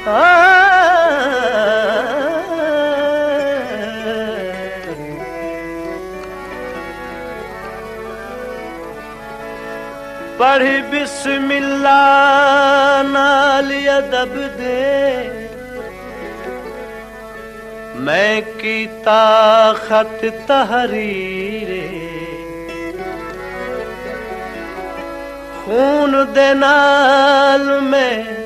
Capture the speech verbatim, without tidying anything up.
पढ़ी बिस्मिल्लाह नाल अदब दे मैं कीता खत तहरीरे खून दे नाल मैं